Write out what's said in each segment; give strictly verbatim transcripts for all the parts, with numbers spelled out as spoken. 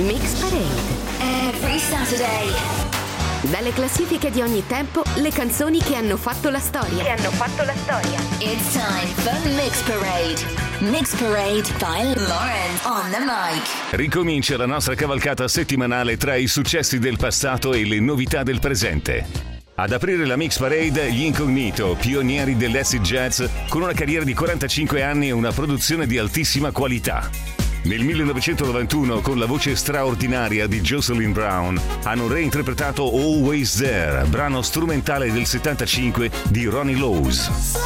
Mix Parade. Every Saturday. Dalle classifiche di ogni tempo, le canzoni che hanno fatto la storia. Che hanno fatto la storia. It's time for Mix Parade. Mix Parade by Lauren on the mic. Ricomincia la nostra cavalcata settimanale tra i successi del passato e le novità del presente. Ad aprire la Mix Parade, gli Incognito, pionieri dell'acid jazz, con una carriera di quarantacinque anni e una produzione di altissima qualità. Nel millenovecentonovantuno, con la voce straordinaria di Jocelyn Brown, hanno reinterpretato Always There, brano strumentale del settantacinque di Ronnie Lowes.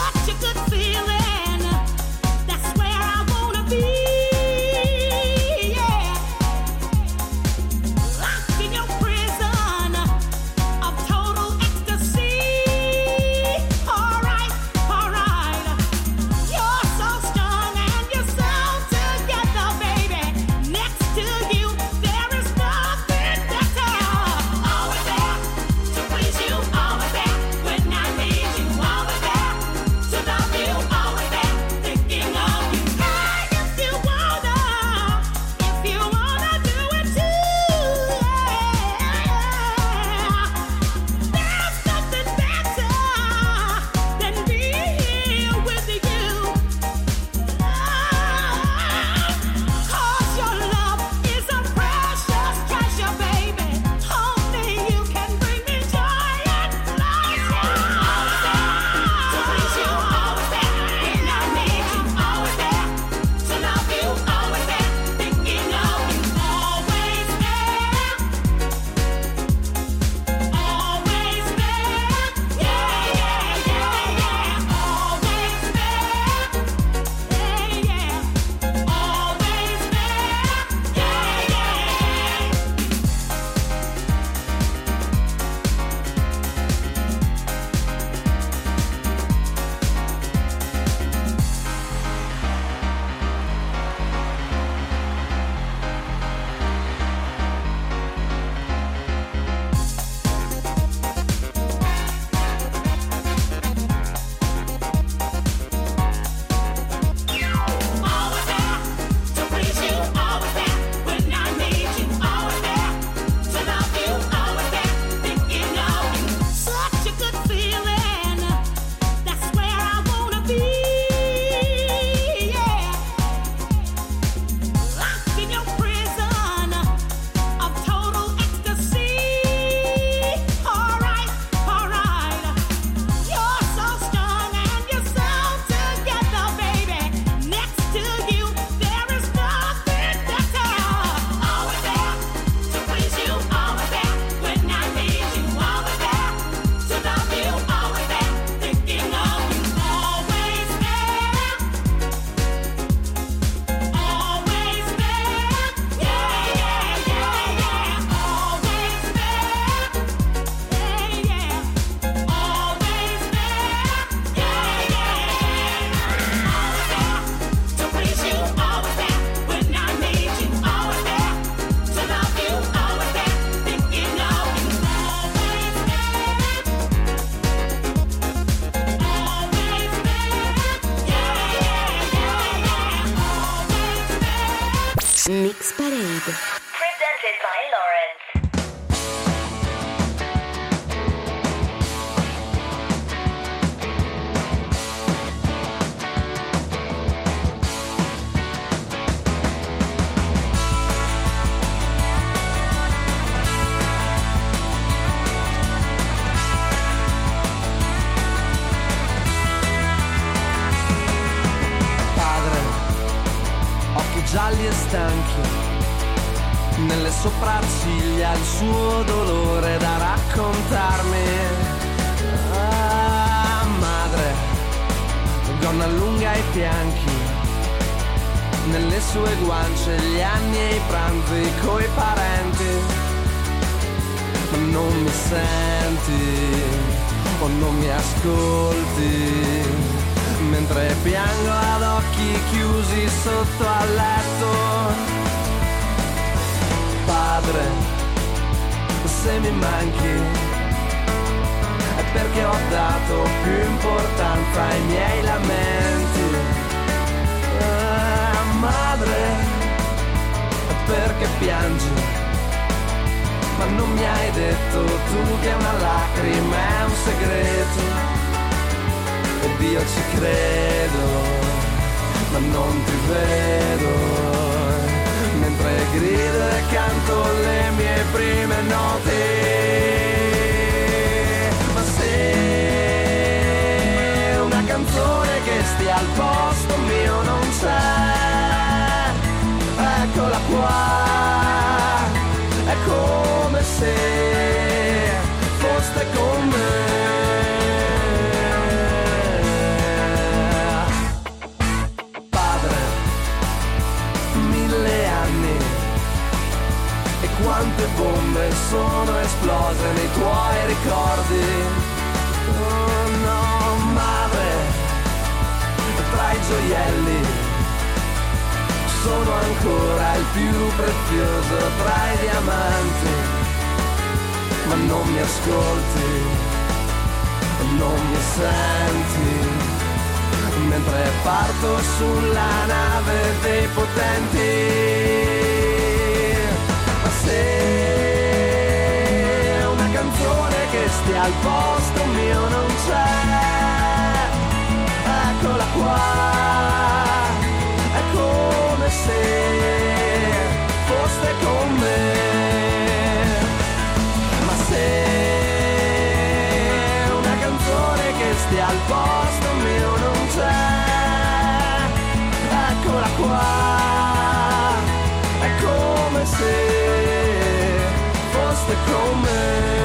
Mix Parade. Presented by Lawrence. Gialli e stanchi, nelle sopracciglia il suo dolore da raccontarmi. Ah, madre, gonna lunga ai fianchi, nelle sue guance gli anni e i pranzi coi parenti. Ma non mi senti o non mi ascolti, mentre piango ad occhi chiusi sotto al letto. Padre, se mi manchi è perché ho dato più importanza ai miei lamenti. Ah, madre, perché piangi, ma non mi hai detto tu che una lacrima è un segreto. Ed io ci credo, ma non ti vedo, mentre grido e canto le mie prime note. Ma se una canzone che stia al posto mio non c'è, eccola qua, è come se foste con me. Padre, mille anni, e quante bombe sono esplose nei tuoi ricordi. Oh no, madre, tra i gioielli sono ancora il più prezioso tra i diamanti, ma non mi ascolti, non mi senti, mentre parto sulla nave dei potenti. Ma se una canzone che stia al posto mio non c'è, eccola qua, è come se foste con me. Ma se una canzone che stia al posto mio non c'è, eccola qua, è come se foste con me.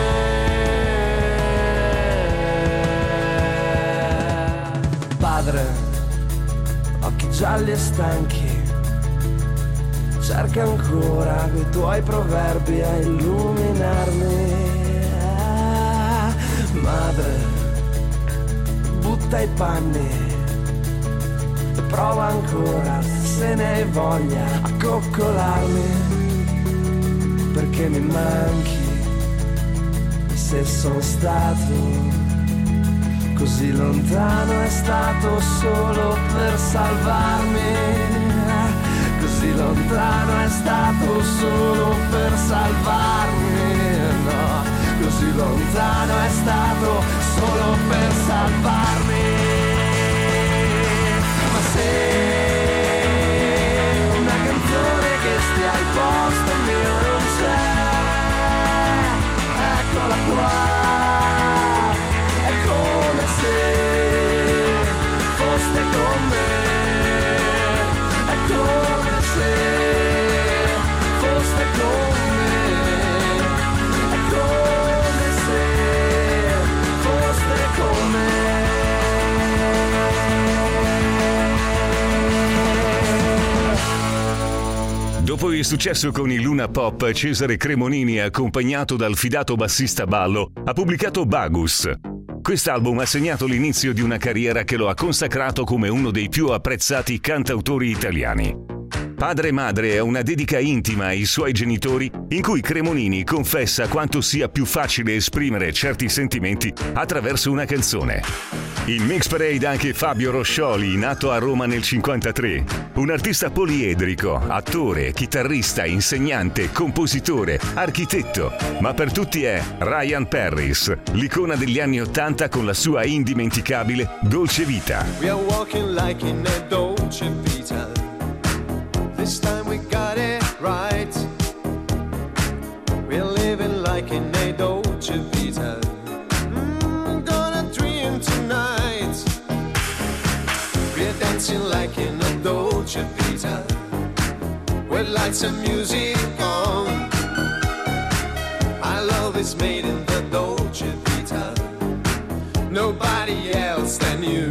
Padre, occhi gialli e stanchi, cerca ancora quei tuoi proverbi a illuminarmi. Ah, madre, butta i panni e prova ancora, se ne hai voglia, a coccolarmi, perché mi manchi. E se sono stato così lontano è stato solo per salvarmi, così lontano è stato solo per salvarmi, no, così lontano è stato solo per salvarmi. Ma se una canzone che stia al posto mio non c'è, eccola qua, è come se foste con me, è come se foste con me, è come se foste con me. Dopo il successo con i Luna Pop, Cesare Cremonini, accompagnato dal fidato bassista Ballo, ha pubblicato Bagus. Quest'album ha segnato l'inizio di una carriera che lo ha consacrato come uno dei più apprezzati cantautori italiani. Padre e Madre è una dedica intima ai suoi genitori, in cui Cremonini confessa quanto sia più facile esprimere certi sentimenti attraverso una canzone. In Mix Parade anche Fabio Roscioli, nato a Roma nel cinquantatré, un artista poliedrico, attore, chitarrista, insegnante, compositore, architetto, ma per tutti è Ryan Paris, l'icona degli anni ottanta con la sua indimenticabile Dolce Vita. We are walking like in a Dolce Vita. This time we got it right. We're living like in a Dolce Vita. Mm, gonna dream tonight. We're dancing like in a Dolce Vita. With lights and music on. Our love is made in the Dolce Vita. Nobody else than you.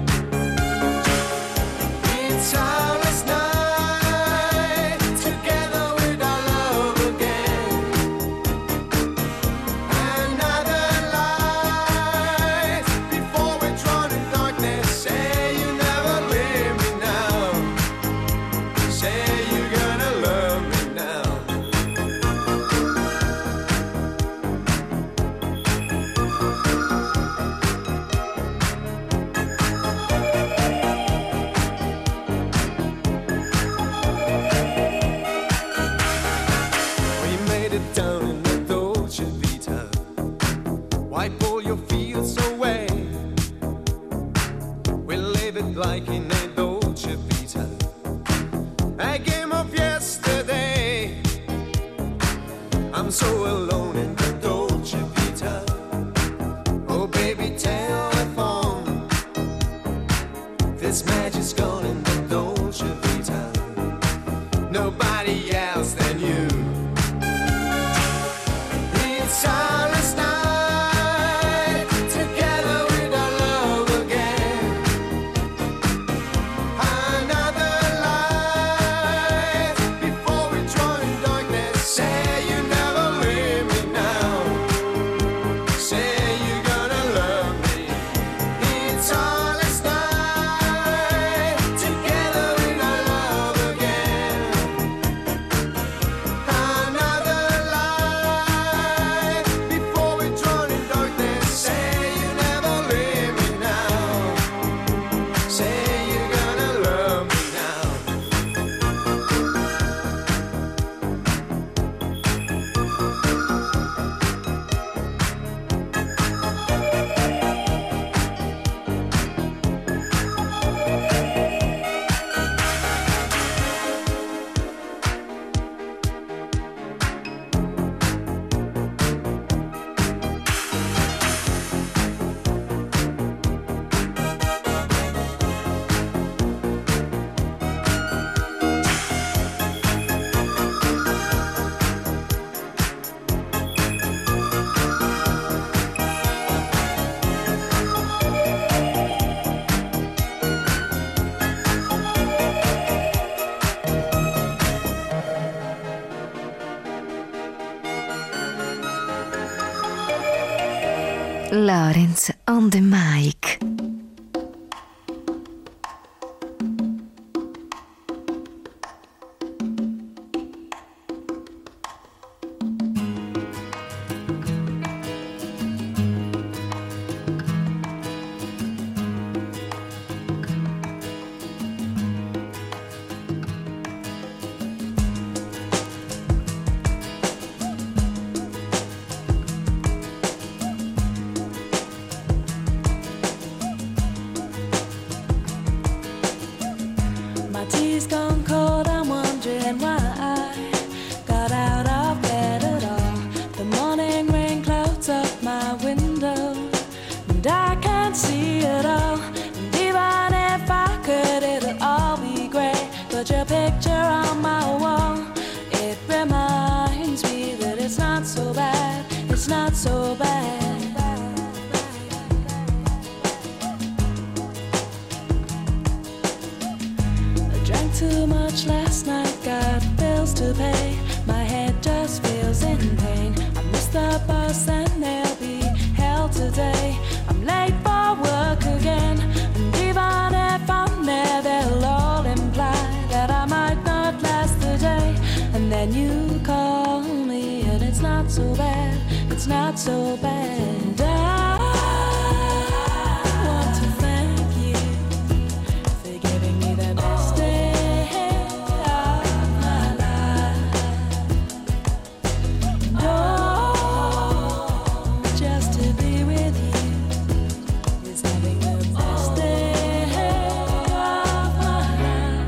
It's our last night. I'm so alone in the Dolce Vita. Oh baby, telephone, this magic's gone in the Dolce Vita. Nobody else than you. It's silence night, together with our love again. Another life before we drown in darkness. Say you never leave me now. Say you're gonna love me. It's silence night, together with our love again. Another life before we drown in darkness. Say you never leave me now. Say you're gonna love me now. Lawrence on the mic. My tea's gone cold, I'm wondering why I got out of bed at all. The morning rain clouds up my window, and I can't see it all. And even if I could, it'll all be grey. But your picture on my wall, it reminds me that it's not so bad, it's not so bad. Drank too much last night, got bills to pay. My head just feels in pain. I missed the bus and they'll be hell today. I'm late for work again, and even if I'm there, they'll all imply that I might not last the day. And then you call me, and it's not so bad, it's not so bad. I want to thank you for giving me the best day of my life. Oh, just to be with you is having the best day of my life.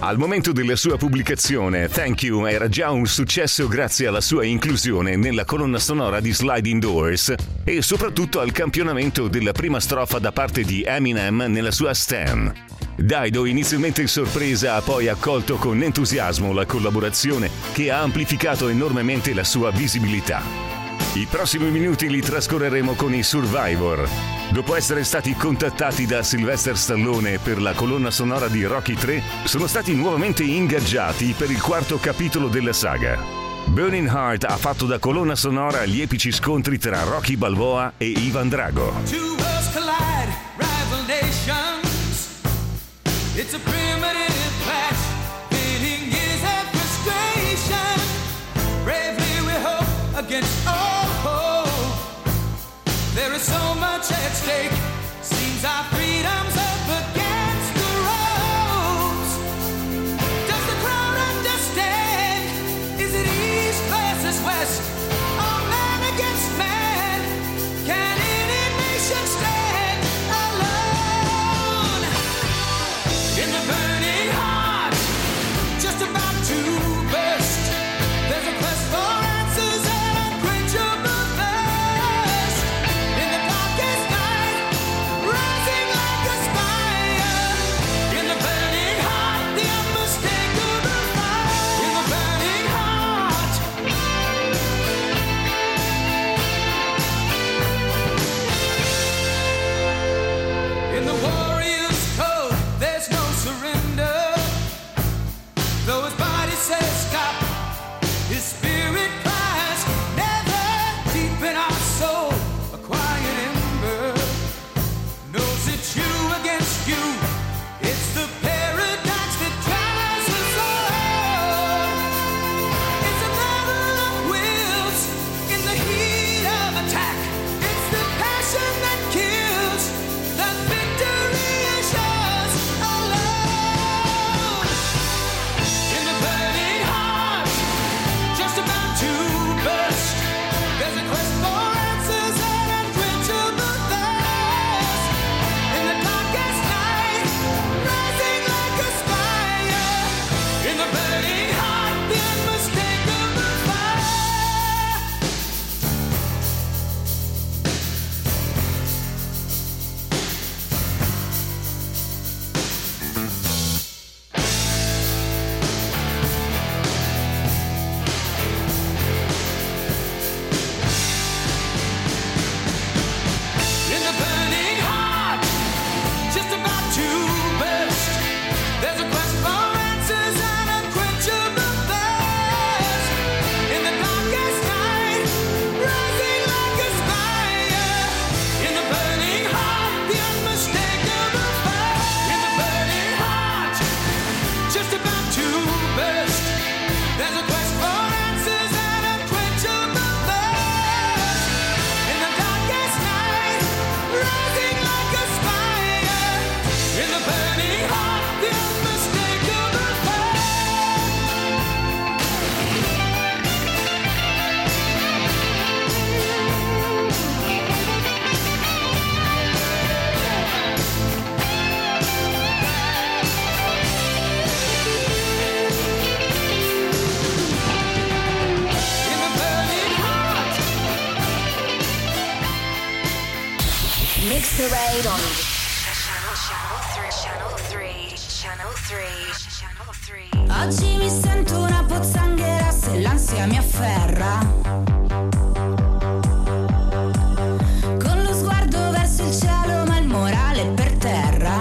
Al momento della sua pubblicazione, Thank You era già un successo grazie alla sua inclusione nella colonna sonora di Sliding Doors e soprattutto al campionamento della prima strofa da parte di Eminem nella sua Stan. Dido, inizialmente sorpresa, ha poi accolto con entusiasmo la collaborazione che ha amplificato enormemente la sua visibilità. I prossimi minuti li trascorreremo con i Survivor. Dopo essere stati contattati da Sylvester Stallone per la colonna sonora di Rocky tre, sono stati nuovamente ingaggiati per il quarto capitolo della saga. Burning Heart ha fatto da colonna sonora gli epici scontri tra Rocky Balboa e Ivan Drago. Two worlds collide, rival nations. It's a primitive clash, pitting years of frustration. Bravely we hope against all hope. There is so much at stake. Seems our freedom's up against the ropes. Does the crowd understand? Is it east versus west? Or man against man? Can any nation stand alone? In the burning heart, just about to burst, there's a quest for answers and unquenchable thirst. In the darkest night, rising like a spire. In the burning heart, the unmistakable fire. In the burning heart. In the warrior's code, there's no surrender. Though his body says stop, his spirit cries never. Deep in our soul, a quiet ember knows it's you against you. It's the paradox that drives us all. It's a battle of wills in the heat of attack. It's the passion that kills. The victory is yours alone. In the burning heart, just about to burst, there's a quest for answers and unquenchable thirst. In the darkest night, rising like a spire. In the burning heart, the unmistakable fire. In the burning heart, just about to burst, there's a quest for answers and unquenchable thirst. In the darkest night, rising like a spire. In the burning heart, the unmistakable fire. In the burning heart, just about to burst, there's a quest for answers and unquenchable thirst. In the darkest night, rising like a spire. In the burning heart, the unmistakable fire. In the burning heart. Mix Parade on Channel three, Channel three, Channel three. Oggi mi sento una pozzanghera se l'ansia mi afferra. Con lo sguardo verso il cielo ma il morale è per terra.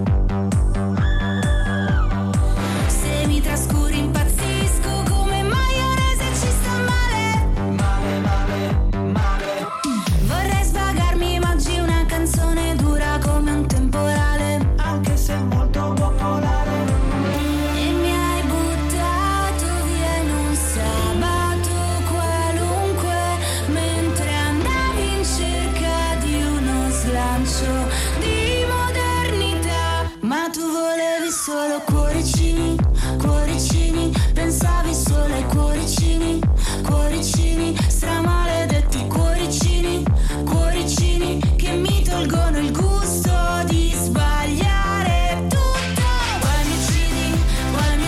Se mi trascuri impazzisco come maionese e ci sta male. Male, male, male. Vorrei svagarmi ma oggi una canzone dura come un temporale. Anche se molto popolare. E mi hai buttato via in un sabato qualunque, mentre andavi in cerca di uno slancio di modernità. Ma tu volevi solo cuoricini, cuoricini, pensavi solo ai cuoricini, cuoricini, stramaledetti cuoricini, cuoricini che mi tolgono il gusto di sbagliare tutto. Poi mi uccidi, poi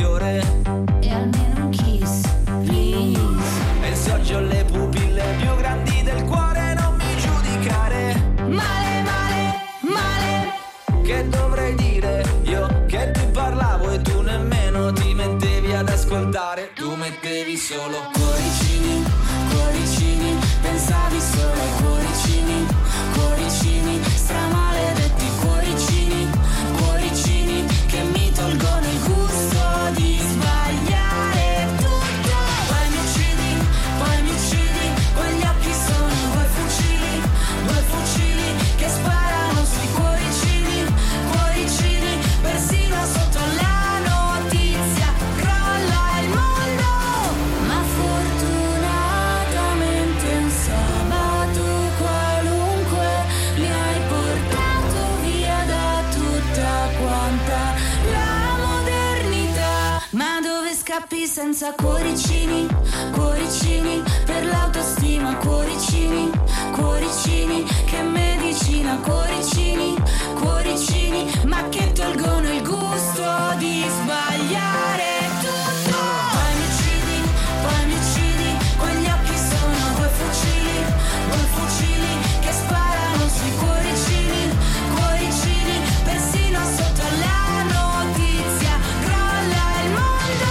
fiore e almeno un kiss, please. E se oggi ho le pupille più grandi del cuore, non mi giudicare. Male, male, male. Che dovrei dire io che ti parlavo e tu nemmeno ti mettevi ad ascoltare. Tu mettevi solo cuoricini, cuoricini, pensavi solo ai cuoricini, cuoricini, stramaledetti cuoricini, cuoricini che mi tolgono il gusto di sbagliare tutto. Poi mi uccidi, poi mi uccidi, quegli occhi sono due fucili, due fucili che sparano sui cuoricini, cuoricini, persino sotto la notizia crolla il mondo. Ma fortunatamente un sabato qualunque mi hai portato via da tutta quanta la modernità. Ma dove scappi senza cuoricini, cuoricini, per l'autostima, cuoricini, cuoricini, che medicina, cuoricini, cuoricini, ma che tolgono il gusto di sbagliare tutto. Poi mi uccidi, poi mi uccidi, quegli occhi sono due fucili, due fucili che sparano sui cuoricini, cuoricini, persino sotto la notizia crolla il mondo.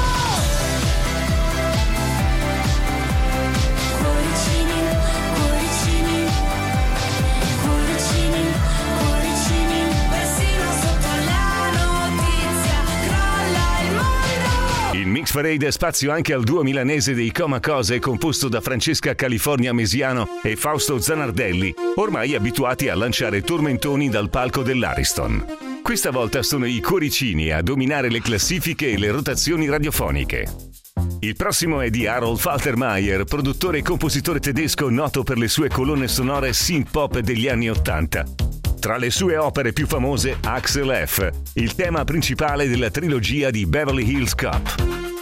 Cuoricini, cuoricini, cuoricini, cuoricini, persino sotto la notizia crolla il mondo. In Mix Parade spazio anche al duo milanese dei Coma Cose, composto da Francesca California Mesiano e Fausto Zanardelli, ormai abituati a lanciare tormentoni dal palco dell'Ariston. Questa volta sono i cuoricini a dominare le classifiche e le rotazioni radiofoniche. Il prossimo è di Harold Faltermeyer, produttore e compositore tedesco noto per le sue colonne sonore synth-pop degli anni Ottanta. Tra le sue opere più famose, Axel F., il tema principale della trilogia di Beverly Hills Cop.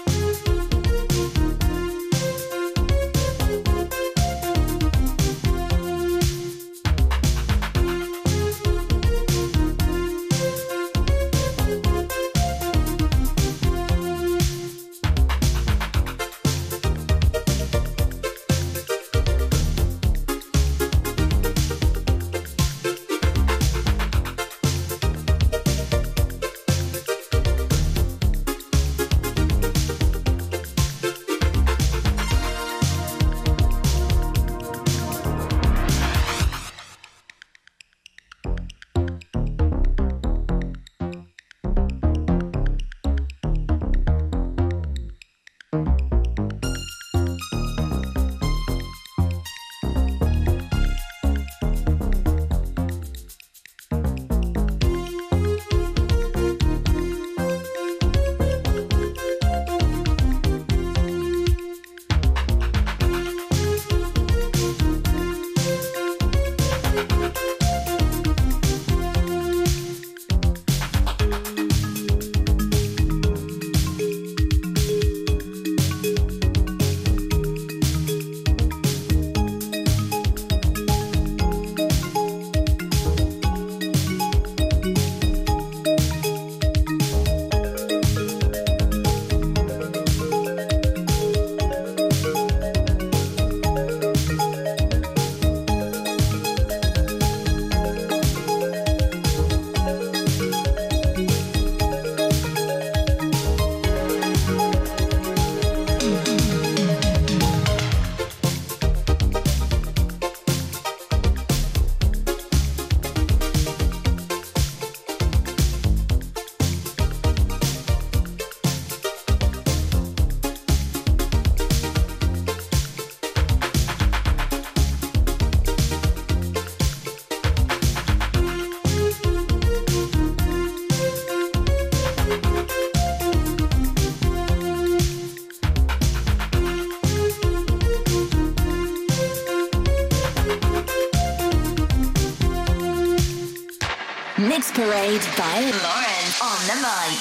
Mix Parade by Lauren on the mic.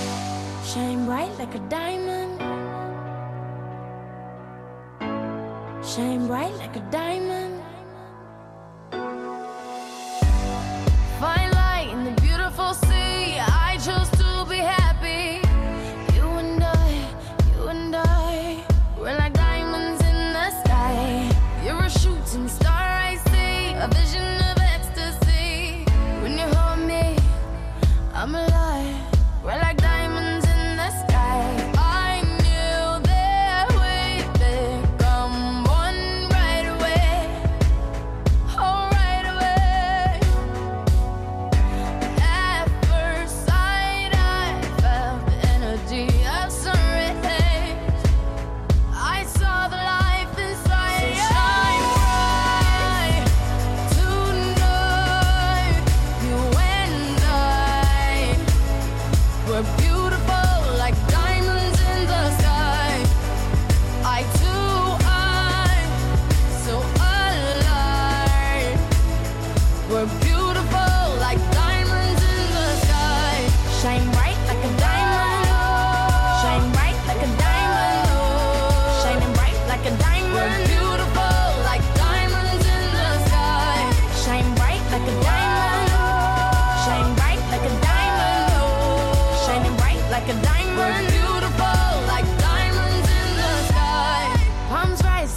Shine bright like a diamond. Shine bright like a diamond. Fine light in the beautiful sea. I chose to be happy. You and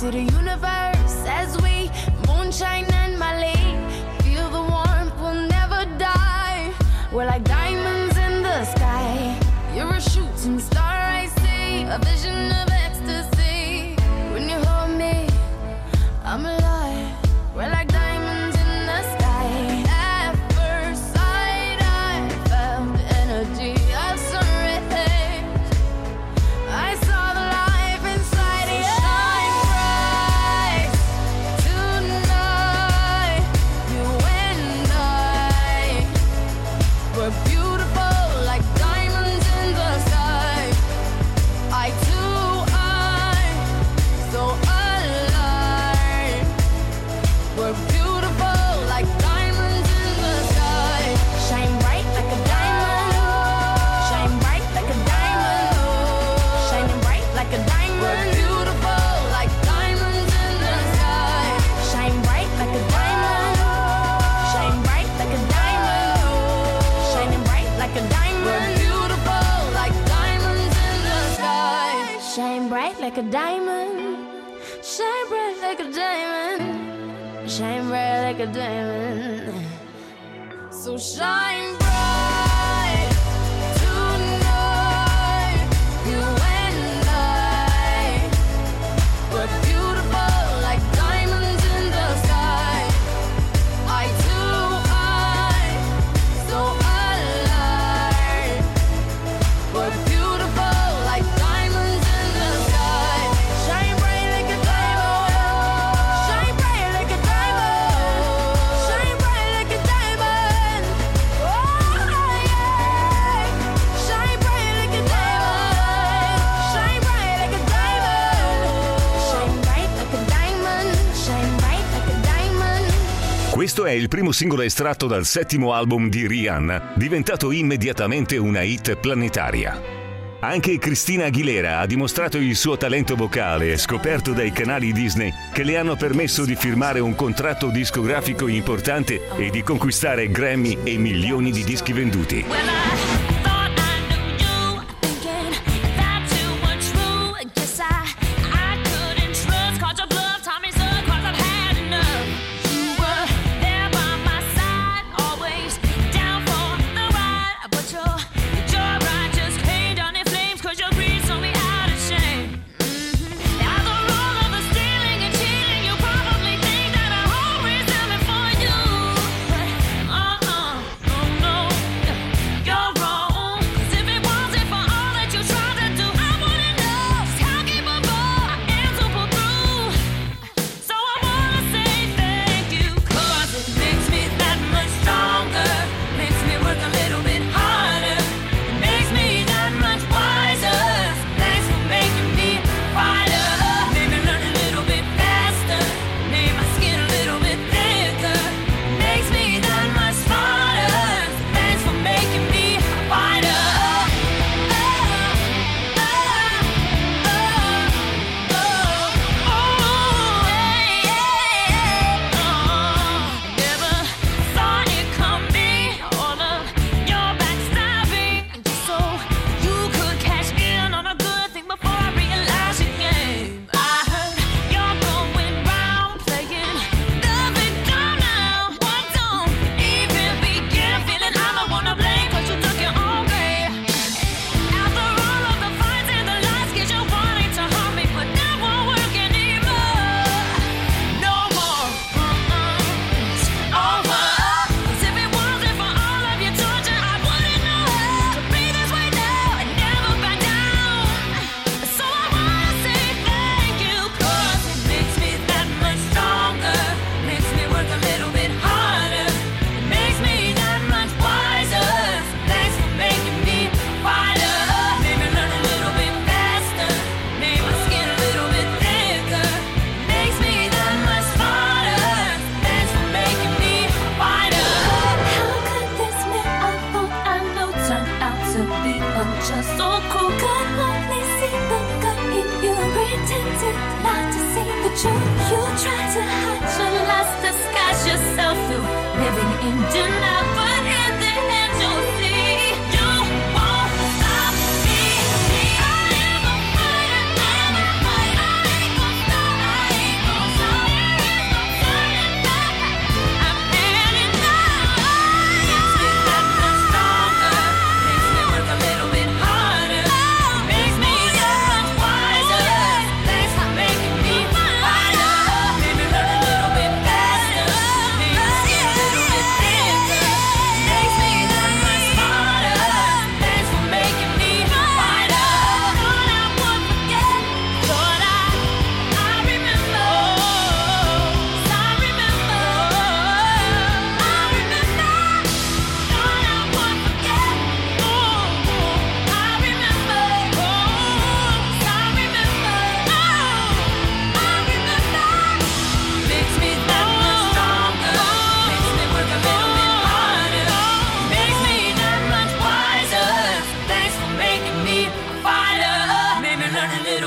to the universe as we moonshine and Mali. Feel the warmth, we'll never die. We're like diamonds in the sky. You're a shooting star, I see. A vision of ecstasy. When you hold me, I'm alive. We're like diamonds in the sky. At first sight, I felt the energy of surrender. I saw the life inside of you. Shine bright tonight. You and I were beautiful like diamonds in the sky. I too, I so alive. We're beautiful like diamonds in the sky. Shine bright like a diamond. Shine bright like a diamond. Shining bright like a diamond. We're beautiful like diamonds in the sky. Shine bright like a diamond. Shine bright like a diamond. Shining bright like a diamond. We're beautiful like diamonds in the sky. Shine bright like a diamond. Shine bright like a diamond. Shine bright like a diamond. So shine bright tonight. You and I were beautiful like diamonds in the sky. I too, I so alive. We're beautiful like diamonds in the sky. Shine bright like a diamond. Shine bright like a diamond. Shine bright like a diamond. Oh yeah. Shine bright like a diamond. Shine bright like a diamond. Shine bright like a diamond. Shine bright like a diamond. Questo è il primo singolo estratto dal settimo album di Rihanna, diventato immediatamente una hit planetaria. Anche Christina Aguilera ha dimostrato il suo talento vocale, scoperto dai canali Disney, che le hanno permesso di firmare un contratto discografico importante e di conquistare Grammy e milioni di dischi venduti. Well, I thought I knew you, thinking that you were true. Guess I, I couldn't trust, caught your bluff, taught me so, cause I've had enough. You were there by my side, always down for the ride. But your, your ride just came down in flames, cause your greed sold me out of shame. Mhm. Now the role of the stealing and cheating, you probably think that I always am it for you. But uh-uh, no, no, you're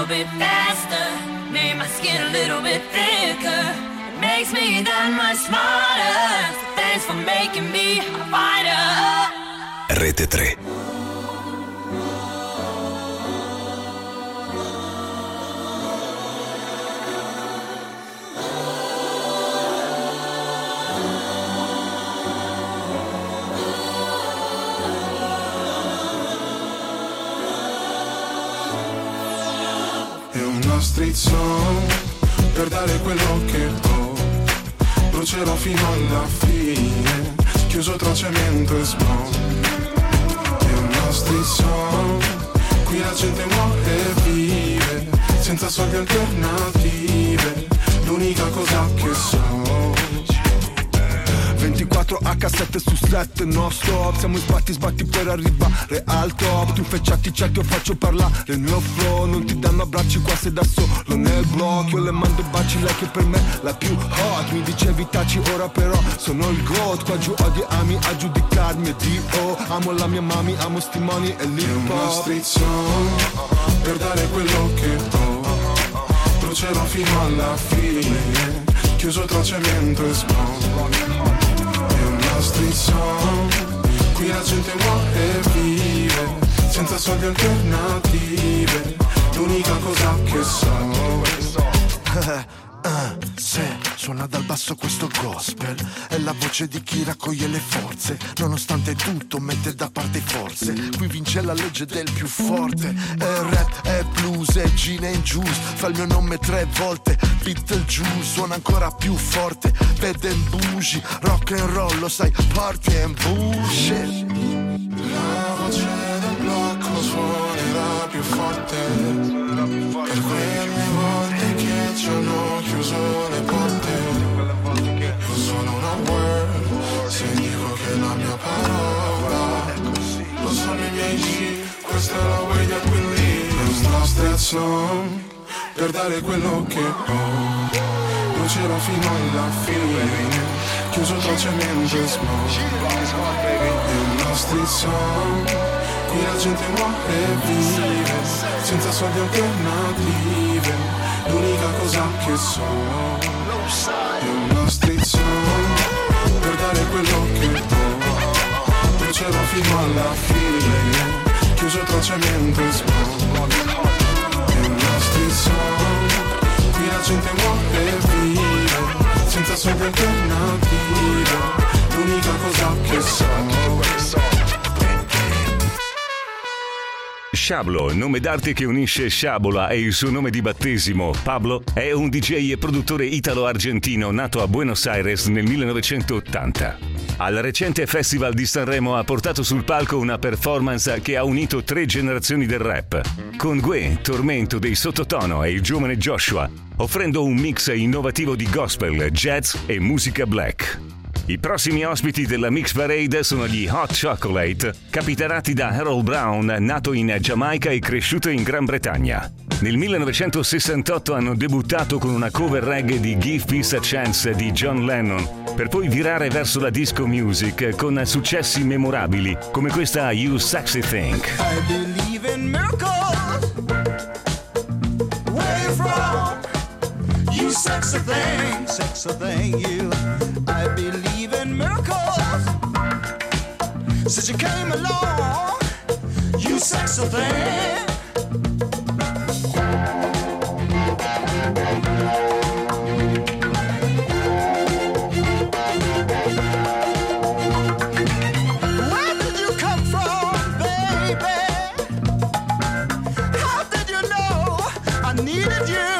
little bit faster, made my skin a little bit thicker. It makes me that much smarter. So thanks for making me a fighter. Rete tre. Street song per dare quello che ho, brucerò fino alla fine, chiuso tra cemento e smog. È una street song, qui la gente muore e vive, senza soldi alternative, l'unica cosa che so. ventiquattro acca sette su sette, no stop. Siamo in sbatti sbatti per arrivare al top. Tu infecciati certi io faccio parlare il mio flow. Non ti danno abbracci qua sei da solo nel blog. Io le mando baci, lei che per me la più hot. Mi dicevi taci ora però sono il goat. Qua giù odi ami a giudicarmi e Dio. Amo la mia mami, amo sti money e l'hip hop. È una street song per dare quello che ho, brucerò fino alla fine, chiuso tra cemento e smog. Street song, qui la gente muore e vive, senza soldi alternative, l'unica cosa che so. Uh, se suona dal basso questo gospel, è la voce di chi raccoglie le forze, nonostante tutto mette da parte forze. Qui vince la legge del più forte. È rap, è blues, è gin and juice. Fa il mio nome tre volte, Beetlejuice. Suona ancora più forte, vede in bougie. Rock and roll, lo sai, party and bullshit. La voce del blocco suonerà più forte, per quelle volte che ci hanno chiuso le porte. Io sono una word, se dico che la mia parola, lo sanno i miei G, questa è la way that we live. È una street song per dare quello che ho, brucerò fino alla fine, chiuso tra cemento e smog. È una street song, qui la gente muore e vive, senza soldi alternative, l'unica cosa che so. È una street song per dare quello che ho, brucerò fino alla fine, chiuso tra cemento e smog. È una street song, qui la gente muore e vive, senza soldi alternative, l'unica cosa che so. Shablo, nome d'arte che unisce Sciabola e il suo nome di battesimo, Pablo, è un D J e produttore italo-argentino nato a Buenos Aires nel millenovecentottanta. Al recente Festival di Sanremo ha portato sul palco una performance che ha unito tre generazioni del rap, con Gue, Tormento dei Sottotono e il giovane Joshua, offrendo un mix innovativo di gospel, jazz e musica black. I prossimi ospiti della Mix Parade sono gli Hot Chocolate, capitanati da Harold Brown, nato in Giamaica e cresciuto in Gran Bretagna. Nel millenovecentosessantotto hanno debuttato con una cover reggae di Give Peace a Chance di John Lennon, per poi virare verso la disco music con successi memorabili come questa You Sexy Thing. I believe in miracles. Where you from? You sexy thing, sexy thing, you. I believe in miracles. Since you came along, you sexy thing. Where did you come from, baby? How did you know I needed you?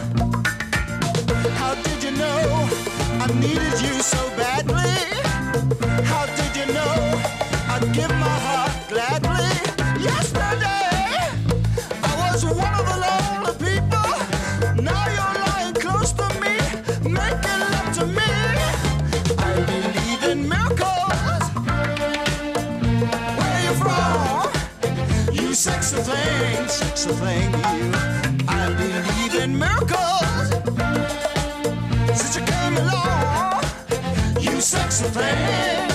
How did you know I needed you so badly? How did you know I'd give my heart gladly? Yesterday I was one of the lonely people. Now you're lying close to me, making love to me. I believe in miracles. Where you from? You sexy thing, sexy thing, you. I believe in miracles. Since you came along, you sexy thing.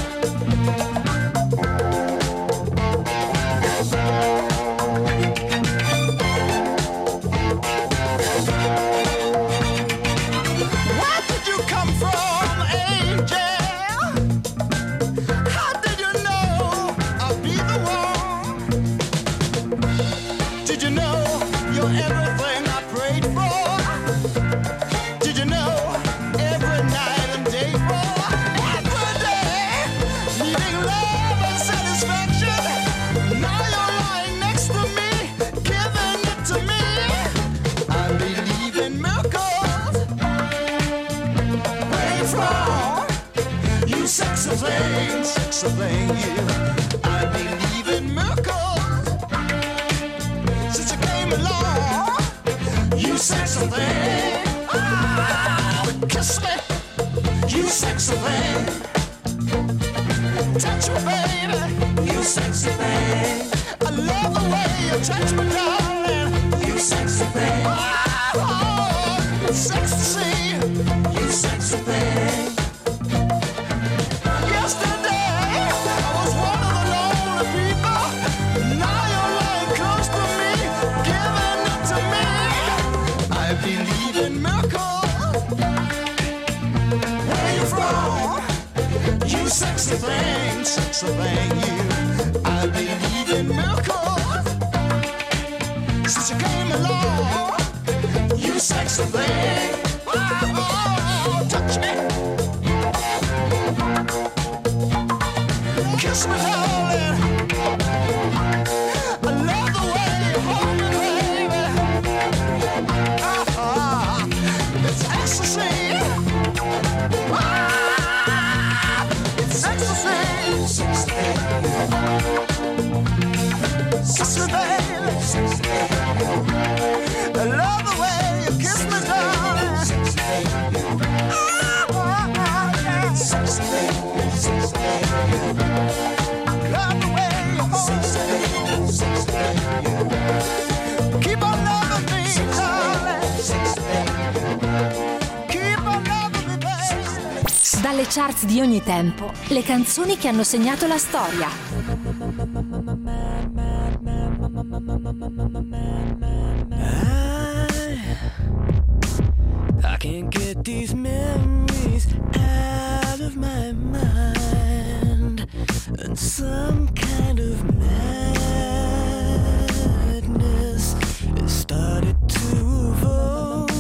know you're everything I prayed for? Did you know every night and day for every day, needing love and satisfaction? Now you're lying next to me, giving it to me. I believe in miracles. Where you from? You sexy thing, sexy thing, you. I believe in miracles. Since you came along, you sexy thing. Ah, kiss me, you sexy thing. Touch me, baby, you sexy thing. I love the way you touch me, darling. You sexy thing. Ah, oh, it's sexy to see you sexy thing. Yesterday, I was one of the lonely people. Now you're lying close to me, giving it to me. I believe in miracles. Where you from? You sexy thing, sexy thing, you. I believe in miracles. Since you came along, you sexy thing. Oh, oh, touch me. Kiss me, darling. I love the way you hold me, baby. Ah, it's ecstasy. Ah, it's ecstasy. Kiss me, baby. I love the way you kiss me, darling. Ah, ah, ah, yeah. Love the way you hold me. Keep on loving me, darling. Keep on loving me, baby. Dalle charts di ogni tempo, le canzoni che hanno segnato la storia. I can't get these memories out of my mind, and some kind of madness has started to evolve.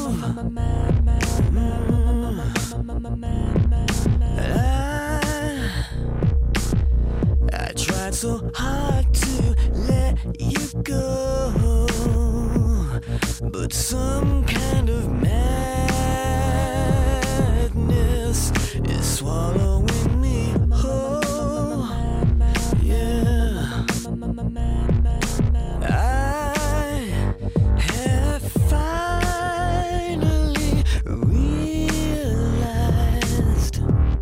I, I tried so hard to let you go, but some kind of madness is swallowing me whole. Yeah, I have finally realized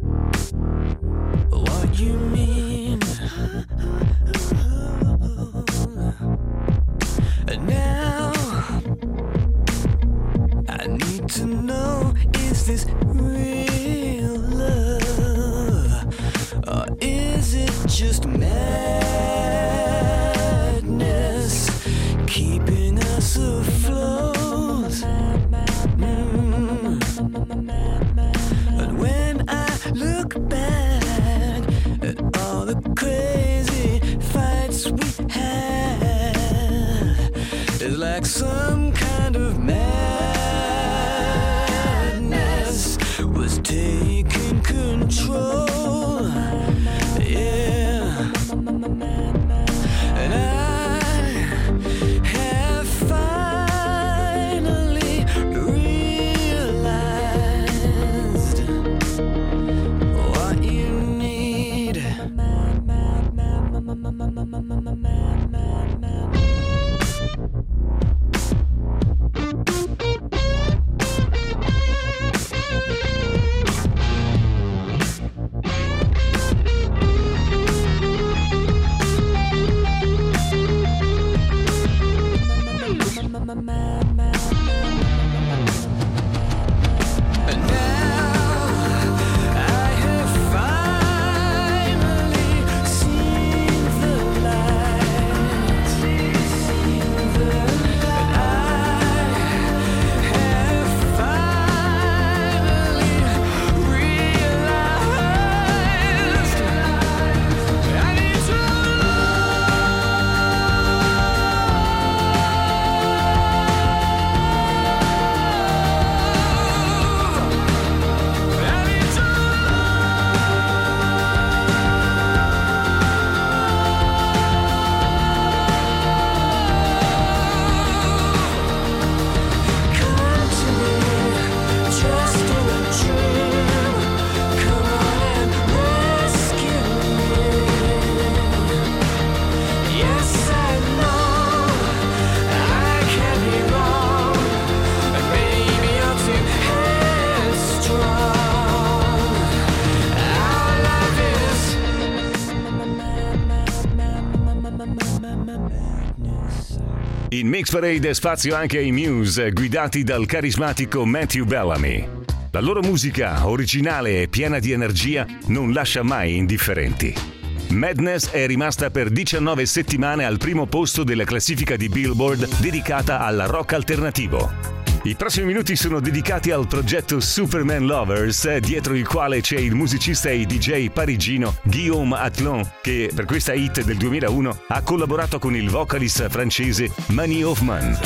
what you mean. Now I need to know, is this real love, or is it just madness keeping us afloat? Mm. And when I look back at all the crazy fights we had, it's like some kind of madness was taking control. Yeah, and I have finally realized what you need. In Mix Parade spazio anche ai Muse, guidati dal carismatico Matthew Bellamy. La loro musica, originale e piena di energia, non lascia mai indifferenti. Madness è rimasta per diciannove settimane al primo posto della classifica di Billboard dedicata al rock alternativo. I prossimi minuti sono dedicati al progetto Superman Lovers, dietro il quale c'è il musicista e D J parigino Guillaume Atlon, che per questa hit del duemilauno ha collaborato con il vocalist francese Mani Hoffman.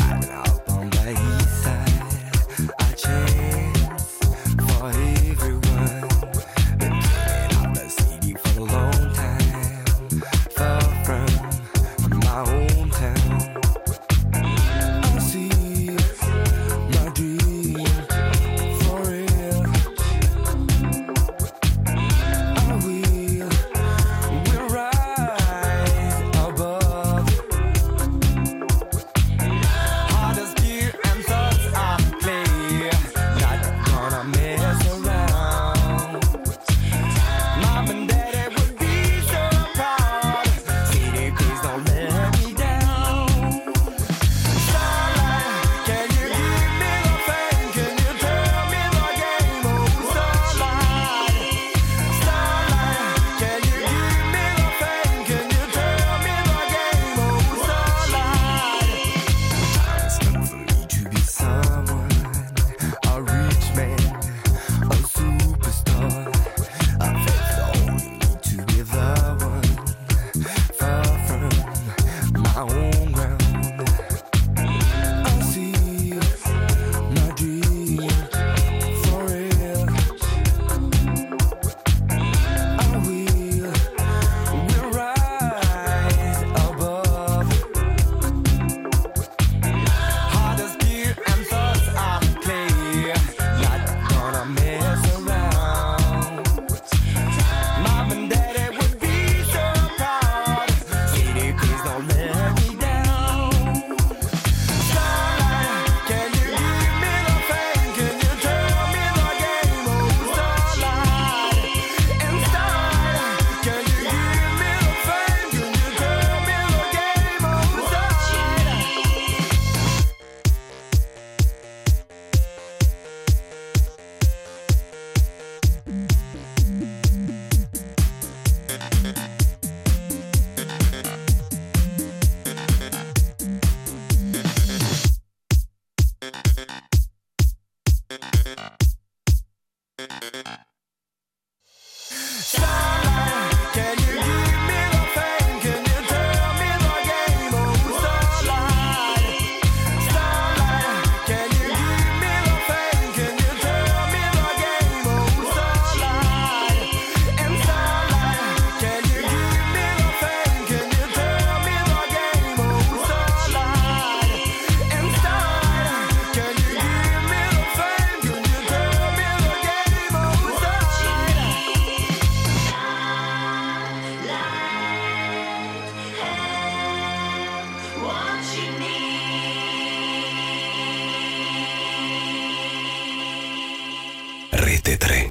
Rete tre.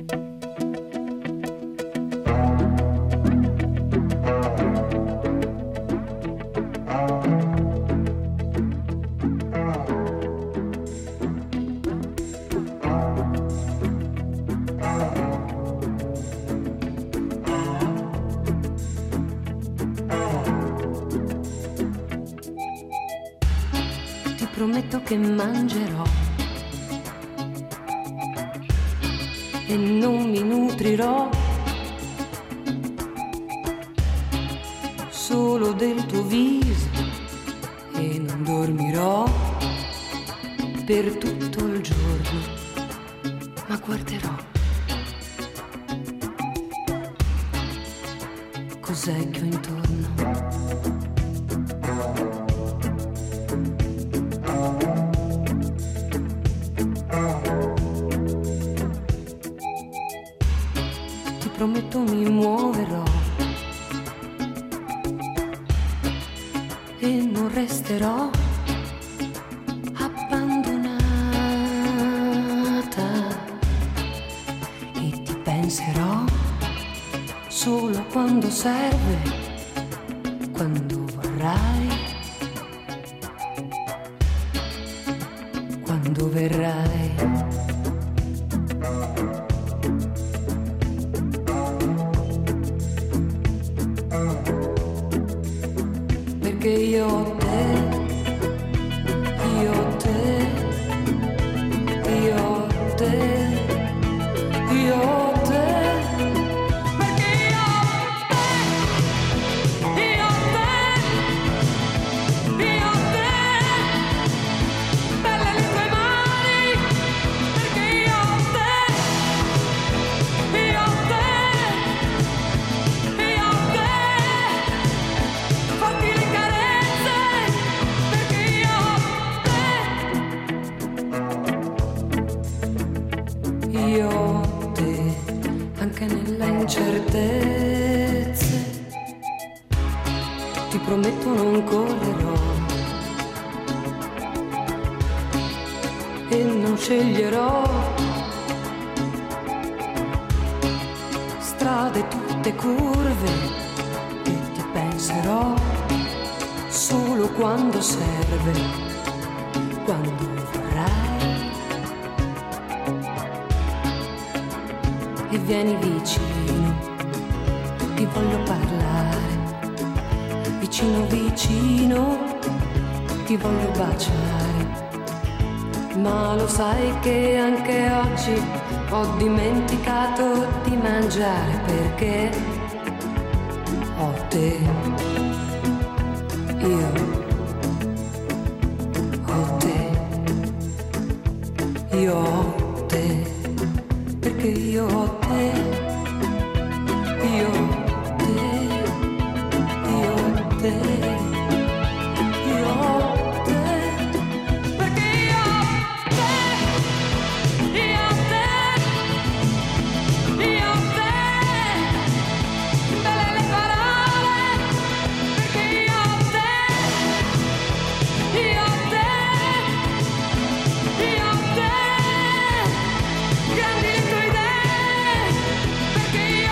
Ti prometto che mangerò e non mi nutrirò solo del tuo viso e non dormirò per tutto il giorno, ma guarderò cos'è che ho intorno. Prometto mi muoverò e non resterò abbandonata e ti penserò solo quando serve, quando vorrai quando verrai. Perché io ho te, io ho te, io ho te, io ho te. Incertezze, ti prometto non correrò e non sceglierò strade tutte curve e ti penserò solo quando serve, quando vorrai e vieni vicino. Ti voglio parlare, vicino vicino, ti voglio baciare, ma lo sai che anche oggi ho dimenticato di mangiare perché ho te, io ho te, io ho te, perché io ho te. Io, te, io, te, io, te, perché io, te, io, te, io, te, belle le parole, perché io, te, io, te, io, te, grandi le tue idee, perché io.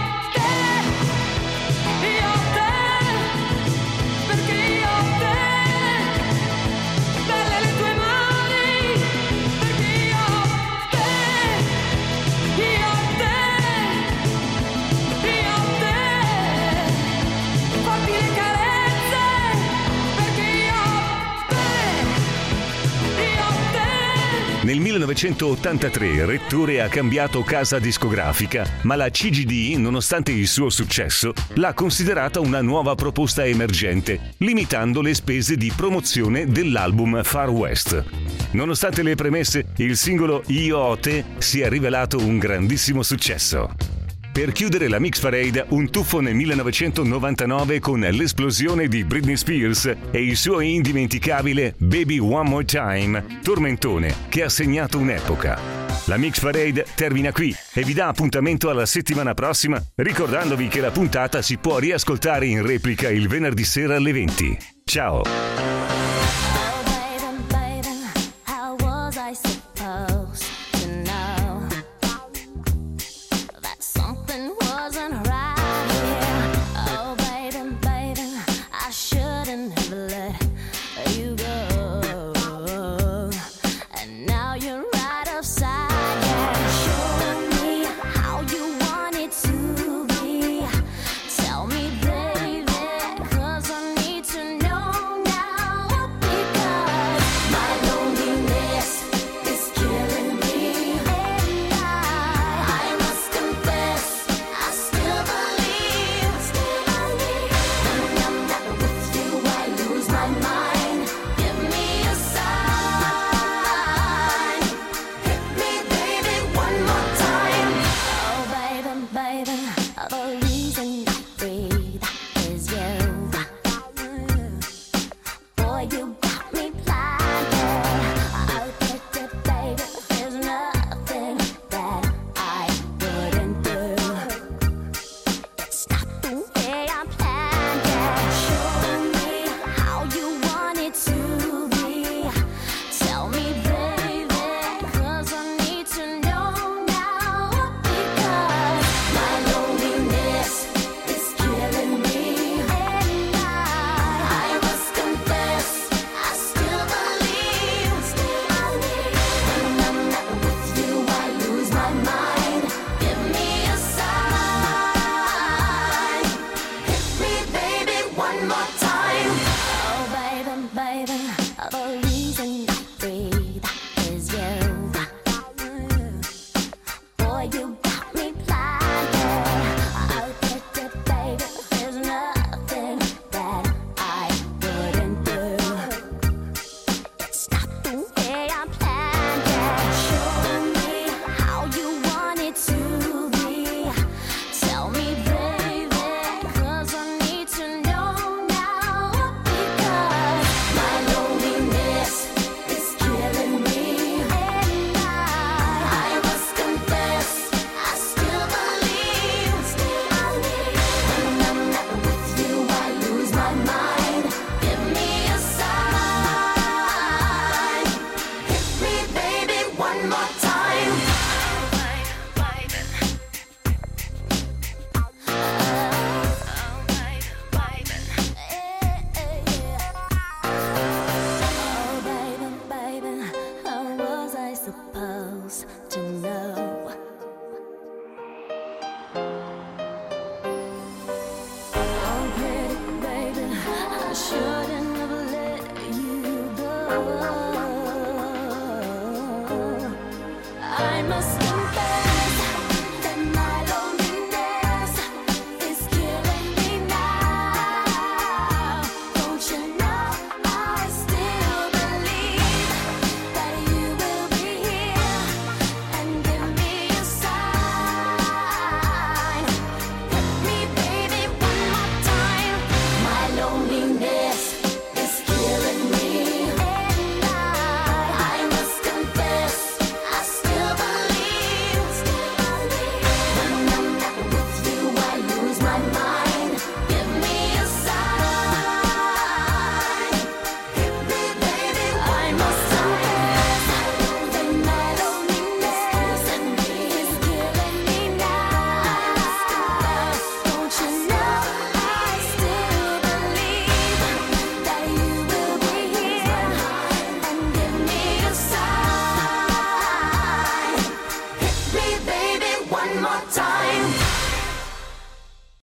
Nel millenovecentottantatré Rettore ha cambiato casa discografica, ma la C G D, nonostante il suo successo, l'ha considerata una nuova proposta emergente, limitando le spese di promozione dell'album Far West. Nonostante le premesse, il singolo Io ho te si è rivelato un grandissimo successo. Per chiudere la Mix Parade, un tuffo nel millenovecentonovantanove con l'esplosione di Britney Spears e il suo indimenticabile Baby One More Time, tormentone che ha segnato un'epoca. La Mix Parade termina qui e vi dà appuntamento alla settimana prossima, ricordandovi che la puntata si può riascoltare in replica il venerdì sera alle venti. Ciao!